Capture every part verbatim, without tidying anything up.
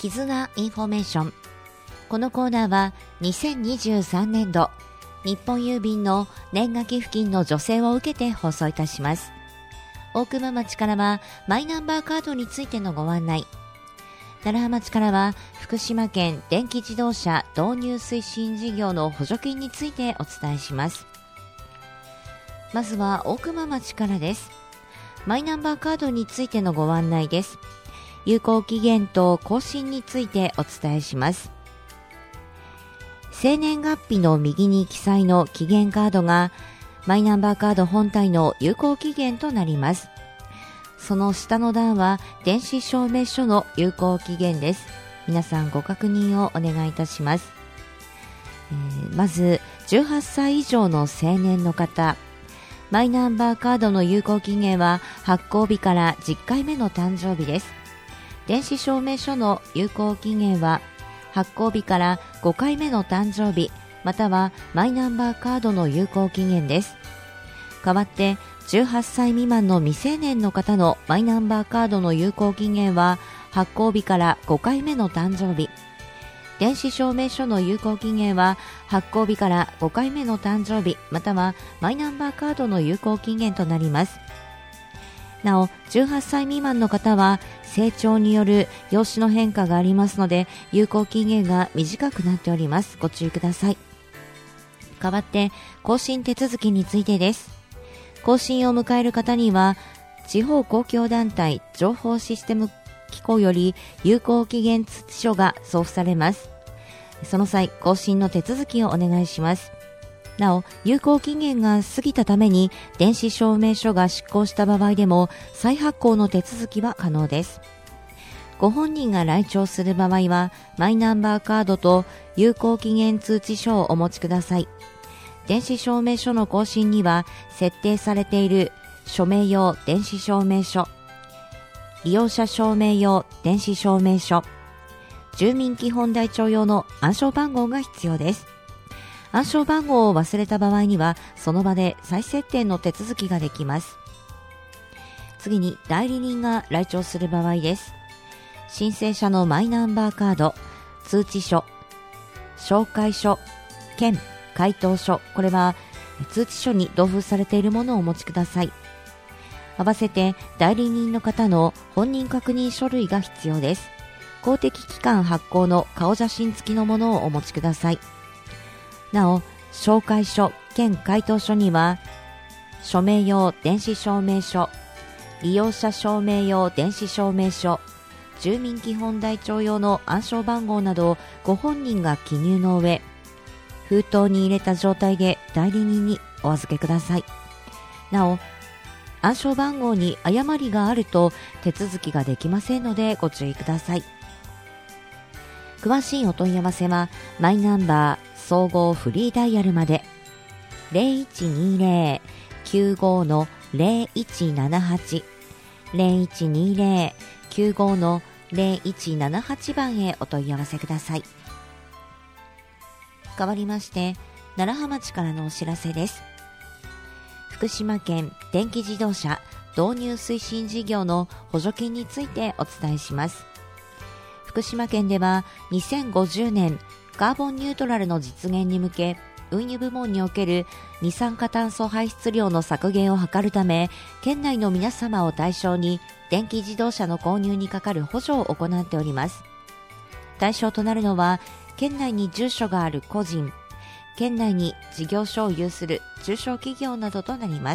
絆インフォメーション。このコーナーはにせんにじゅうさんねんど日本郵便の年賀寄付金の助成を受けて放送いたします。大熊町からはマイナンバーカードについてのご案内、楢葉町からは福島県電気自動車導入推進事業の補助金についてお伝えします。まずは大熊町からです。マイナンバーカードについてのご案内です。有効期限と更新についてお伝えします。生年月日の右に記載の期限カードがマイナンバーカード本体の有効期限となります。その下の段は電子証明書の有効期限です。皆さんご確認をお願いいたします。えー、まずじゅうはっさい以上の成年の方、マイナンバーカードの有効期限は発行日からじゅっかいめの誕生日です。電子証明書の有効期限は発行日からごかいめの誕生日またはマイナンバーカードの有効期限です。代わってじゅうはっさい未満の未成年の方のマイナンバーカードの有効期限は発行日からごかいめの誕生日、電子証明書の有効期限は発行日からごかいめの誕生日またはマイナンバーカードの有効期限となります。なおじゅうはっさい未満の方は成長による容姿の変化がありますので有効期限が短くなっております。ご注意ください。代わって更新手続きについてです。更新を迎える方には地方公共団体情報システム機構より有効期限通知書が送付されます。その際更新の手続きをお願いします。なお有効期限が過ぎたために電子証明書が失効した場合でも再発行の手続きは可能です。ご本人が来庁する場合はマイナンバーカードと有効期限通知書をお持ちください。電子証明書の更新には設定されている署名用電子証明書、利用者証明用電子証明書、住民基本台帳用の暗証番号が必要です。暗証番号を忘れた場合にはその場で再設定の手続きができます。次に代理人が来庁する場合です。申請者のマイナンバーカード、通知書、紹介書、兼回答書、これは通知書に同封されているものをお持ちください。合わせて代理人の方の本人確認書類が必要です。公的機関発行の顔写真付きのものをお持ちください。なお紹介書兼回答書には署名用電子証明書、利用者証明用電子証明書、住民基本台帳用の暗証番号などをご本人が記入の上封筒に入れた状態で代理人にお預けください。なお暗証番号に誤りがあると手続きができませんのでご注意ください。詳しいお問い合わせはマイナンバー総合フリーダイヤルまで ゼロいちにゼロ きゅうご ゼロいちななはち ゼロいちにゼロ きゅうご ゼロいちななはち番へお問い合わせください。変わりまして楢葉町からのお知らせです。福島県電気自動車導入推進事業の補助金についてお伝えします。福島県ではにせんごじゅうねんカーボンニュートラルの実現に向け運輸部門における二酸化炭素排出量の削減を図るため県内の皆様を対象に電気自動車の購入にかかる補助を行っております。対象となるのは県内に住所がある個人、県内に事業所を有する中小企業などとなります。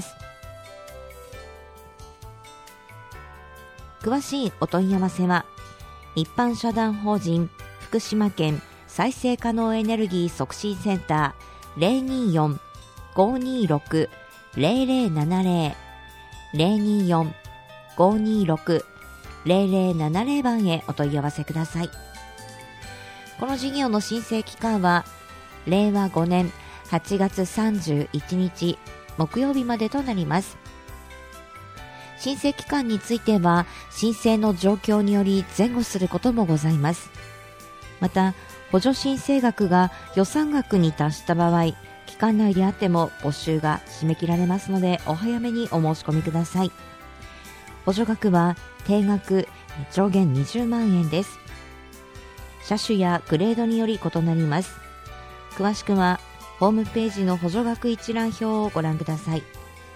詳しいお問い合わせは一般社団法人福島県再生可能エネルギー促進センター ゼロによん ごにろく ゼロゼロななゼロ ゼロによん ごにろく ゼロゼロななゼロ番へお問い合わせください。この事業の申請期間はれいわごねんはちがつさんじゅういちにち木曜日までとなります。申請期間については申請の状況により前後することもございます。また補助申請額が予算額に達した場合、期間内であっても募集が締め切られますのでお早めにお申し込みください。補助額は定額上限にじゅうまんえんです。 車種やグレードにより異なります。詳しくはホームページの補助額一覧表をご覧ください。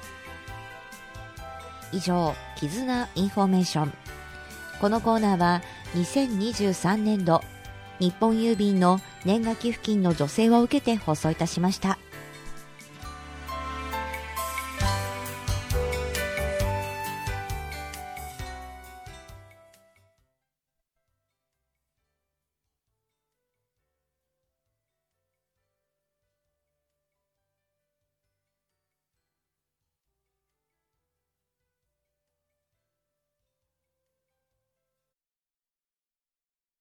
以上、絆インフォメーション。このコーナーはにせんにじゅうさんねんど日本郵便の年賀寄付金の助成を受けて放送いたしました。